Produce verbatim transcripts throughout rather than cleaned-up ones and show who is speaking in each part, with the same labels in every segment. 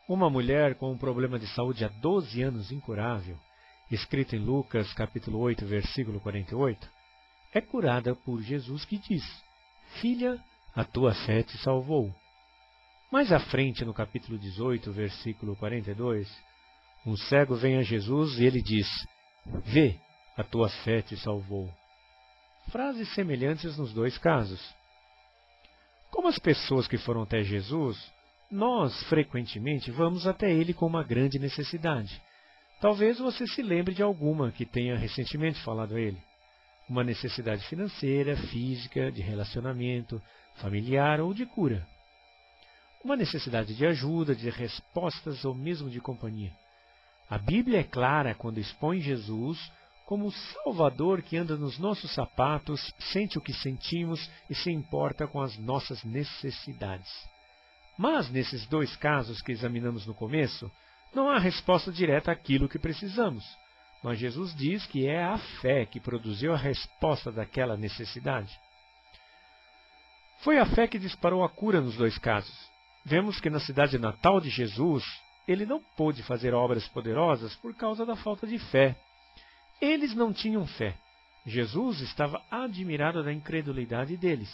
Speaker 1: Uma mulher com um problema de saúde há doze anos incurável, escrito em Lucas capítulo oito, versículo quarenta e oito, é curada por Jesus que diz: Filha, a tua fé te salvou. Mais à frente, no capítulo dezoito, versículo quarenta e dois, um cego vem a Jesus e ele diz: Vê, a tua fé te salvou. Frases semelhantes nos dois casos. Como as pessoas que foram até Jesus, nós, frequentemente, vamos até ele com uma grande necessidade. Talvez você se lembre de alguma que tenha recentemente falado a ele. Uma necessidade financeira, física, de relacionamento, familiar ou de cura. Uma necessidade de ajuda, de respostas ou mesmo de companhia. A Bíblia é clara quando expõe Jesus como o Salvador que anda nos nossos sapatos, sente o que sentimos e se importa com as nossas necessidades. Mas, nesses dois casos que examinamos no começo, não há resposta direta àquilo que precisamos. Mas Jesus diz que é a fé que produziu a resposta daquela necessidade. Foi a fé que disparou a cura nos dois casos. Vemos que na cidade natal de Jesus, ele não pôde fazer obras poderosas por causa da falta de fé. Eles não tinham fé. Jesus estava admirado da incredulidade deles.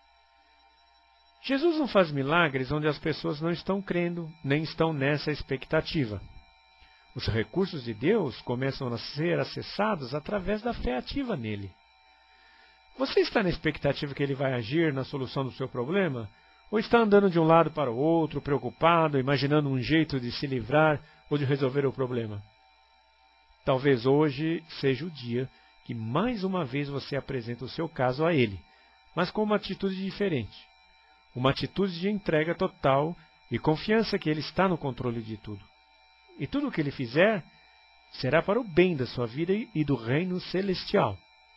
Speaker 1: Jesus não faz milagres onde as pessoas não estão crendo, nem estão nessa expectativa. Os recursos de Deus começam a ser acessados através da fé ativa nele. Você está na expectativa que ele vai agir na solução do seu problema? Ou está andando de um lado para o outro, preocupado, imaginando um jeito de se livrar ou de resolver o problema? Talvez hoje seja o dia que mais uma vez você apresenta o seu caso a ele, mas com uma atitude diferente. Uma atitude de entrega total e confiança que ele está no controle de tudo. E tudo o que ele fizer será para o bem da sua vida e do reino celestial.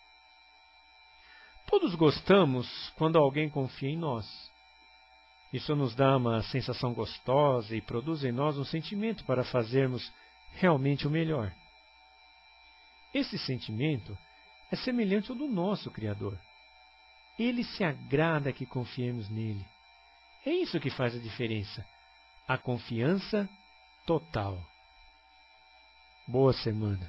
Speaker 1: Todos gostamos quando alguém confia em nós. Isso nos dá uma sensação gostosa e produz em nós um sentimento para fazermos realmente o melhor. Esse sentimento é semelhante ao do nosso Criador. Ele se agrada que confiemos nele. É isso que faz a diferença. A confiança total. Boa semana.